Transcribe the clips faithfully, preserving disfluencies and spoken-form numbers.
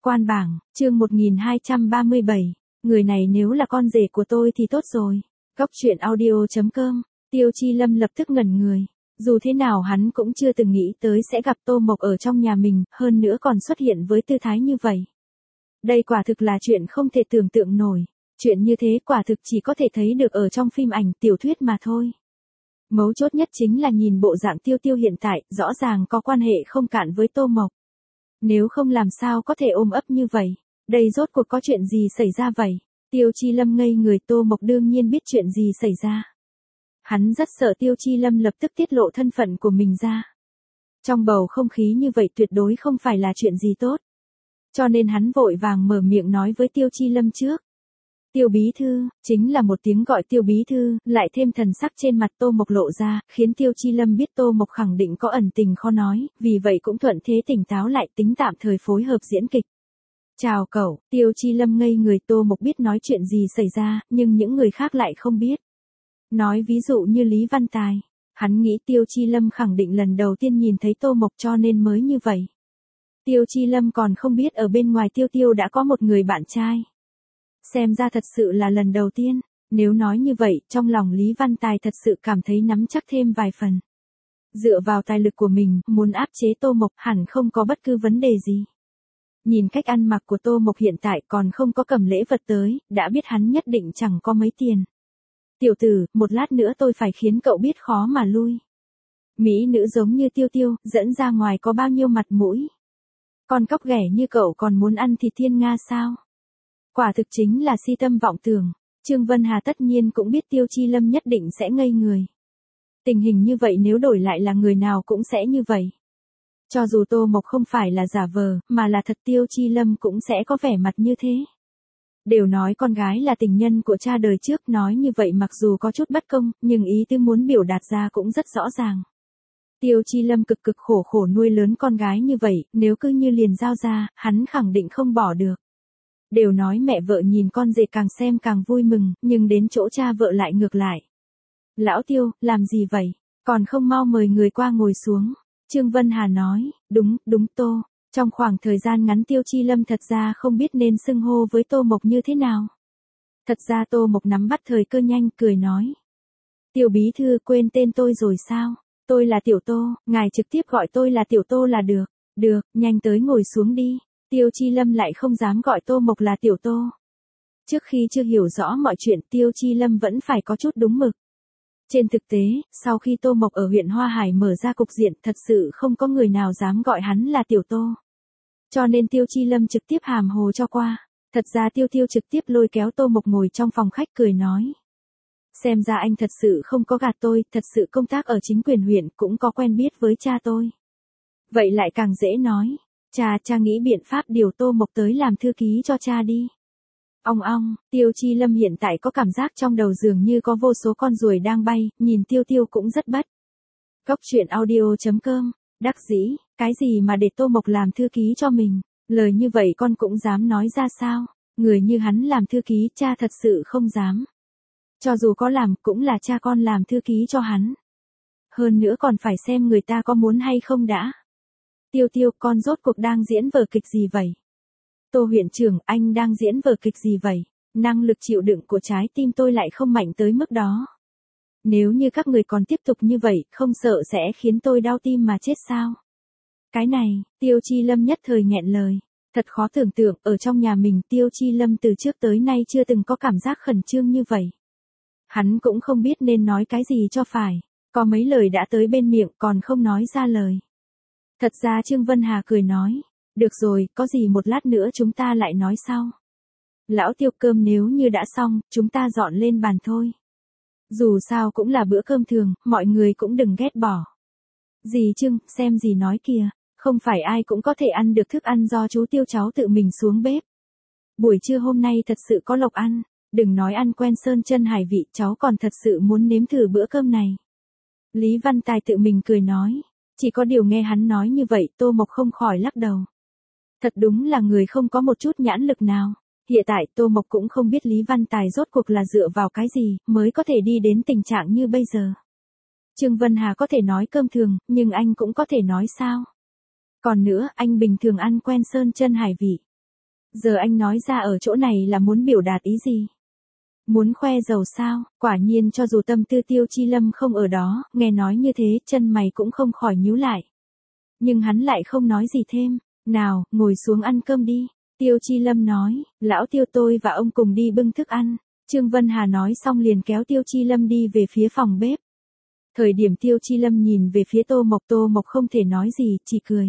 Quan bảng, chương một nghìn hai trăm ba mươi bảy, người này nếu là con rể của tôi thì tốt rồi. Góc truyện audio chấm com, Tiêu Chi Lâm lập tức ngẩn người. Dù thế nào hắn cũng chưa từng nghĩ tới sẽ gặp Tô Mộc ở trong nhà mình, hơn nữa còn xuất hiện với tư thái như vậy. Đây quả thực là chuyện không thể tưởng tượng nổi. Chuyện như thế quả thực chỉ có thể thấy được ở trong phim ảnh tiểu thuyết mà thôi. Mấu chốt nhất chính là nhìn bộ dạng Tiêu Tiêu hiện tại, rõ ràng có quan hệ không cạn với Tô Mộc. Nếu không làm sao có thể ôm ấp như vậy. Đây rốt cuộc có chuyện gì xảy ra vậy? Tiêu Chi Lâm ngây người. Tô Mộc đương nhiên biết chuyện gì xảy ra. Hắn rất sợ Tiêu Chi Lâm lập tức tiết lộ thân phận của mình ra. Trong bầu không khí như vậy tuyệt đối không phải là chuyện gì tốt. Cho nên hắn vội vàng mở miệng nói với Tiêu Chi Lâm trước. Tiêu bí thư, chính là một tiếng gọi Tiêu bí thư, lại thêm thần sắc trên mặt Tô Mộc lộ ra, khiến Tiêu Chi Lâm biết Tô Mộc khẳng định có ẩn tình khó nói, vì vậy cũng thuận thế tỉnh táo lại tính tạm thời phối hợp diễn kịch. Chào cậu, Tiêu Chi Lâm ngây người. Tô Mộc biết nói chuyện gì xảy ra, nhưng những người khác lại không biết. Nói ví dụ như Lý Văn Tài, hắn nghĩ Tiêu Chi Lâm khẳng định lần đầu tiên nhìn thấy Tô Mộc cho nên mới như vậy. Tiêu Chi Lâm còn không biết ở bên ngoài Tiêu Tiêu đã có một người bạn trai. Xem ra thật sự là lần đầu tiên, nếu nói như vậy, trong lòng Lý Văn Tài thật sự cảm thấy nắm chắc thêm vài phần. Dựa vào tài lực của mình, muốn áp chế Tô Mộc hẳn không có bất cứ vấn đề gì. Nhìn cách ăn mặc của Tô Mộc hiện tại còn không có cầm lễ vật tới, đã biết hắn nhất định chẳng có mấy tiền. Tiểu tử, một lát nữa tôi phải khiến cậu biết khó mà lui. Mỹ nữ giống như Tiêu Tiêu, dẫn ra ngoài có bao nhiêu mặt mũi. Con cóc ghẻ như cậu còn muốn ăn thịt thiên nga sao? Quả thực chính là si tâm vọng tưởng. Trương Vân Hà tất nhiên cũng biết Tiêu Chi Lâm nhất định sẽ ngây người. Tình hình như vậy nếu đổi lại là người nào cũng sẽ như vậy. Cho dù Tô Mộc không phải là giả vờ, mà là thật, Tiêu Chi Lâm cũng sẽ có vẻ mặt như thế. Đều nói con gái là tình nhân của cha đời trước, nói như vậy mặc dù có chút bất công, nhưng ý tứ muốn biểu đạt ra cũng rất rõ ràng. Tiêu Chi Lâm cực cực khổ khổ nuôi lớn con gái như vậy, nếu cứ như liền giao ra, hắn khẳng định không bỏ được. Đều nói mẹ vợ nhìn con rể càng xem càng vui mừng, nhưng đến chỗ cha vợ lại ngược lại. Lão Tiêu, làm gì vậy? Còn không mau mời người qua ngồi xuống. Trương Vân Hà nói, đúng, đúng Tô. Trong khoảng thời gian ngắn Tiêu Chi Lâm thật ra không biết nên xưng hô với Tô Mộc như thế nào. Thật ra Tô Mộc nắm bắt thời cơ nhanh, cười nói. Tiêu bí thư quên tên tôi rồi sao? Tôi là Tiểu Tô, ngài trực tiếp gọi tôi là Tiểu Tô là được. Được, nhanh tới ngồi xuống đi. Tiêu Chi Lâm lại không dám gọi Tô Mộc là Tiểu Tô. Trước khi chưa hiểu rõ mọi chuyện, Tiêu Chi Lâm vẫn phải có chút đúng mực. Trên thực tế, sau khi Tô Mộc ở huyện Hoa Hải mở ra cục diện, thật sự không có người nào dám gọi hắn là Tiểu Tô. Cho nên Tiêu Chi Lâm trực tiếp hàm hồ cho qua. Thật ra Tiêu Tiêu trực tiếp lôi kéo Tô Mộc ngồi trong phòng khách cười nói. Xem ra anh thật sự không có gạt tôi, thật sự công tác ở chính quyền huyện cũng có quen biết với cha tôi. Vậy lại càng dễ nói. Cha, cha nghĩ biện pháp điều Tô Mộc tới làm thư ký cho cha đi. Ong ong, Tiêu Chi Lâm hiện tại có cảm giác trong đầu dường như có vô số con ruồi đang bay, nhìn Tiêu Tiêu cũng rất bất. Góc truyện audio chấm com, đắc dĩ, cái gì mà để Tô Mộc làm thư ký cho mình, lời như vậy con cũng dám nói ra sao, người như hắn làm thư ký cha thật sự không dám. Cho dù có làm cũng là cha con làm thư ký cho hắn. Hơn nữa còn phải xem người ta có muốn hay không đã. Tiêu Tiêu, con rốt cuộc đang diễn vở kịch gì vậy? Tô huyện trưởng, anh đang diễn vở kịch gì vậy? Năng lực chịu đựng của trái tim tôi lại không mạnh tới mức đó. Nếu như các người còn tiếp tục như vậy, không sợ sẽ khiến tôi đau tim mà chết sao? Cái này, Tiêu Chi Lâm nhất thời nghẹn lời. Thật khó tưởng tượng, ở trong nhà mình Tiêu Chi Lâm từ trước tới nay chưa từng có cảm giác khẩn trương như vậy. Hắn cũng không biết nên nói cái gì cho phải. Có mấy lời đã tới bên miệng còn không nói ra lời. Thật ra Trương Vân Hà cười nói. Được rồi, có gì một lát nữa chúng ta lại nói sau. Lão Tiêu, cơm nếu như đã xong, chúng ta dọn lên bàn thôi. Dù sao cũng là bữa cơm thường, mọi người cũng đừng ghét bỏ. Dì Trương, xem dì nói kìa, không phải ai cũng có thể ăn được thức ăn do chú Tiêu cháu tự mình xuống bếp. Buổi trưa hôm nay thật sự có lộc ăn, đừng nói ăn quen sơn chân hải vị, cháu còn thật sự muốn nếm thử bữa cơm này. Lý Văn Tài tự mình cười nói, chỉ có điều nghe hắn nói như vậy Tô Mộc không khỏi lắc đầu. Thật đúng là người không có một chút nhãn lực nào. Hiện tại Tô Mộc cũng không biết Lý Văn Tài rốt cuộc là dựa vào cái gì mới có thể đi đến tình trạng như bây giờ. Trương Vân Hà có thể nói cơm thường, nhưng anh cũng có thể nói sao? Còn nữa, anh bình thường ăn quen sơn chân hải vị. Giờ anh nói ra ở chỗ này là muốn biểu đạt ý gì? Muốn khoe giàu sao? Quả nhiên cho dù tâm tư Tiêu Chi Lâm không ở đó, nghe nói như thế, chân mày cũng không khỏi nhíu lại. Nhưng hắn lại không nói gì thêm. Nào, ngồi xuống ăn cơm đi. Tiêu Chi Lâm nói, lão Tiêu tôi và ông cùng đi bưng thức ăn. Trương Vân Hà nói xong liền kéo Tiêu Chi Lâm đi về phía phòng bếp. Thời điểm Tiêu Chi Lâm nhìn về phía Tô Mộc, Tô Mộc không thể nói gì, chỉ cười.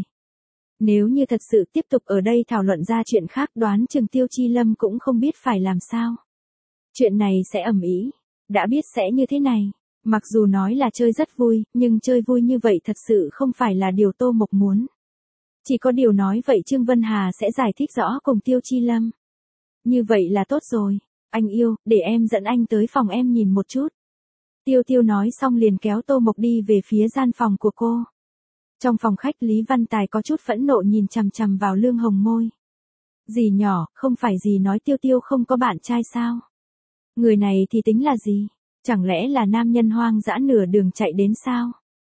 Nếu như thật sự tiếp tục ở đây thảo luận ra chuyện khác, đoán chừng Tiêu Chi Lâm cũng không biết phải làm sao. Chuyện này sẽ ầm ĩ, đã biết sẽ như thế này. Mặc dù nói là chơi rất vui, nhưng chơi vui như vậy thật sự không phải là điều Tô Mộc muốn. Chỉ có điều nói vậy Trương Vân Hà sẽ giải thích rõ cùng Tiêu Chi Lâm. Như vậy là tốt rồi. Anh yêu, để em dẫn anh tới phòng em nhìn một chút. Tiêu Tiêu nói xong liền kéo Tô Mộc đi về phía gian phòng của cô. Trong phòng khách Lý Văn Tài có chút phẫn nộ nhìn chằm chằm vào Lương Hồng Môi. Dì nhỏ, không phải dì nói Tiêu Tiêu không có bạn trai sao? Người này thì tính là gì? Chẳng lẽ là nam nhân hoang dã nửa đường chạy đến sao?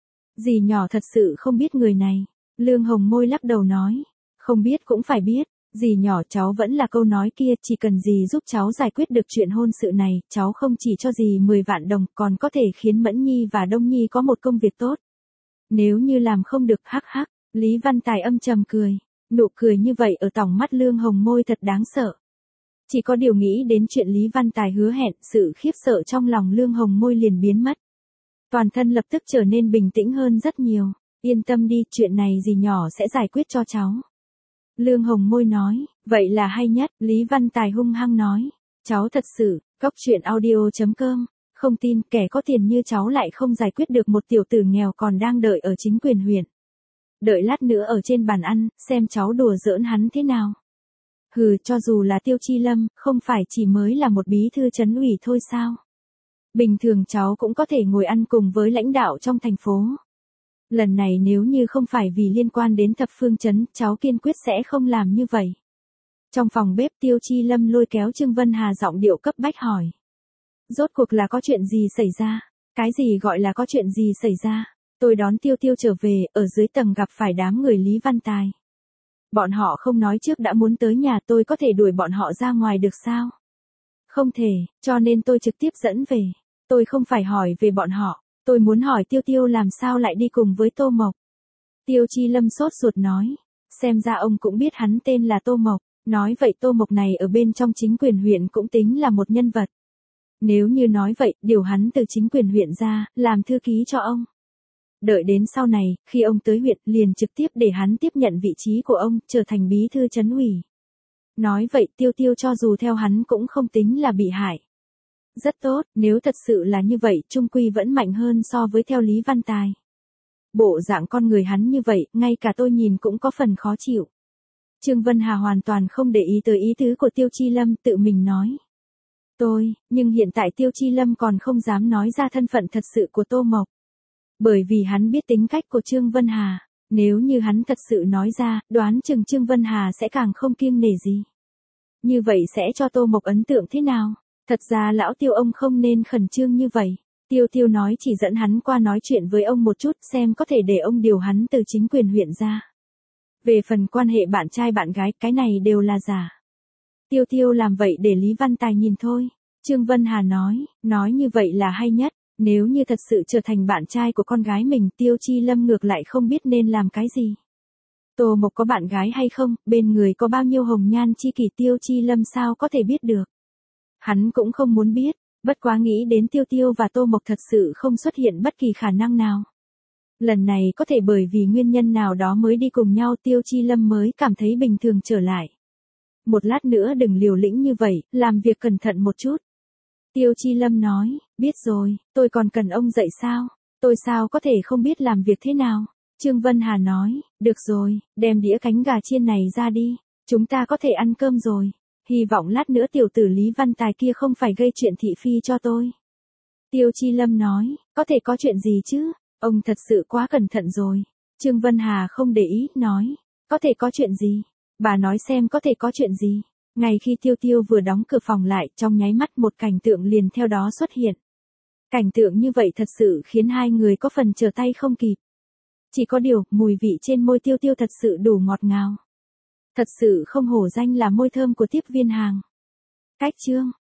Dì nhỏ thật sự không biết người này. Lương Hồng Môi lắc đầu nói. Không biết cũng phải biết. Dì nhỏ, cháu vẫn là câu nói kia, chỉ cần dì giúp cháu giải quyết được chuyện hôn sự này, cháu không chỉ cho dì mười vạn đồng, còn có thể khiến Mẫn Nhi và Đông Nhi có một công việc tốt. Nếu như làm không được, hắc hắc, Lý Văn Tài âm trầm cười. Nụ cười như vậy ở tỏng mắt Lương Hồng Môi thật đáng sợ. Chỉ có điều nghĩ đến chuyện Lý Văn Tài hứa hẹn, sự khiếp sợ trong lòng Lương Hồng Môi liền biến mất. Toàn thân lập tức trở nên bình tĩnh hơn rất nhiều. Yên tâm đi, chuyện này dì nhỏ sẽ giải quyết cho cháu. Lương Hồng Môi nói, vậy là hay nhất, Lý Văn Tài hung hăng nói. Cháu thật sự, cóc truyện audio chấm com, không tin kẻ có tiền như cháu lại không giải quyết được một tiểu tử nghèo còn đang đợi ở chính quyền huyện. Đợi lát nữa ở trên bàn ăn, xem cháu đùa giỡn hắn thế nào. Hừ, cho dù là Tiêu Chi Lâm, không phải chỉ mới là một bí thư trấn ủy thôi sao? Bình thường cháu cũng có thể ngồi ăn cùng với lãnh đạo trong thành phố. Lần này nếu như không phải vì liên quan đến thập phương trấn, cháu kiên quyết sẽ không làm như vậy. Trong phòng bếp Tiêu Chi Lâm lôi kéo Trương Vân Hà giọng điệu cấp bách hỏi. Rốt cuộc là có chuyện gì xảy ra? Cái gì gọi là có chuyện gì xảy ra? Tôi đón Tiêu Tiêu trở về, ở dưới tầng gặp phải đám người Lý Văn Tài. Bọn họ không nói trước đã muốn tới nhà, tôi có thể đuổi bọn họ ra ngoài được sao? Không thể, cho nên tôi trực tiếp dẫn về. Tôi không phải hỏi về bọn họ, tôi muốn hỏi Tiêu Tiêu làm sao lại đi cùng với Tô Mộc. Tiêu Chi Lâm sốt ruột nói, xem ra ông cũng biết hắn tên là Tô Mộc, nói vậy Tô Mộc này ở bên trong chính quyền huyện cũng tính là một nhân vật. Nếu như nói vậy, điều hắn từ chính quyền huyện ra, làm thư ký cho ông. Đợi đến sau này, khi ông tới huyện, liền trực tiếp để hắn tiếp nhận vị trí của ông, trở thành bí thư trấn ủy. Nói vậy Tiêu Tiêu cho dù theo hắn cũng không tính là bị hại. Rất tốt, nếu thật sự là như vậy, trung quy vẫn mạnh hơn so với theo Lý Văn Tài. Bộ dạng con người hắn như vậy, ngay cả tôi nhìn cũng có phần khó chịu. Trương Vân Hà hoàn toàn không để ý tới ý tứ của Tiêu Chi Lâm, tự mình nói. Tôi, nhưng hiện tại Tiêu Chi Lâm còn không dám nói ra thân phận thật sự của Tô Mộc. Bởi vì hắn biết tính cách của Trương Vân Hà, nếu như hắn thật sự nói ra, đoán chừng Trương Vân Hà sẽ càng không kiêng nể gì. Như vậy sẽ cho Tô Mộc ấn tượng thế nào? Thật ra lão Tiêu ông không nên khẩn trương như vậy. Tiêu Tiêu nói chỉ dẫn hắn qua nói chuyện với ông một chút xem có thể để ông điều hắn từ chính quyền huyện ra. Về phần quan hệ bạn trai bạn gái, cái này đều là giả. Tiêu Tiêu làm vậy để Lý Văn Tài nhìn thôi. Trương Vân Hà nói, nói như vậy là hay nhất. Nếu như thật sự trở thành bạn trai của con gái mình, Tiêu Chi Lâm ngược lại không biết nên làm cái gì. Tô Mộc có bạn gái hay không, bên người có bao nhiêu hồng nhan chi kỷ, Tiêu Chi Lâm sao có thể biết được. Hắn cũng không muốn biết, bất quá nghĩ đến Tiêu Tiêu và Tô Mộc thật sự không xuất hiện bất kỳ khả năng nào. Lần này có thể bởi vì nguyên nhân nào đó mới đi cùng nhau, Tiêu Chi Lâm mới cảm thấy bình thường trở lại. Một lát nữa đừng liều lĩnh như vậy, làm việc cẩn thận một chút. Tiêu Chi Lâm nói, biết rồi, tôi còn cần ông dạy sao? Tôi sao có thể không biết làm việc thế nào? Trương Vân Hà nói, được rồi, đem đĩa cánh gà chiên này ra đi, chúng ta có thể ăn cơm rồi. Hy vọng lát nữa tiểu tử Lý Văn Tài kia không phải gây chuyện thị phi cho tôi. Tiêu Chi Lâm nói, có thể có chuyện gì chứ? Ông thật sự quá cẩn thận rồi. Trương Vân Hà không để ý, nói, có thể có chuyện gì? Bà nói xem có thể có chuyện gì? Ngay khi Tiêu Tiêu vừa đóng cửa phòng lại, trong nháy mắt một cảnh tượng liền theo đó xuất hiện. Cảnh tượng như vậy thật sự khiến hai người có phần trở tay không kịp. Chỉ có điều, mùi vị trên môi Tiêu Tiêu thật sự đủ ngọt ngào. Thật sự không hổ danh là môi thơm của tiếp viên hàng. Cách chương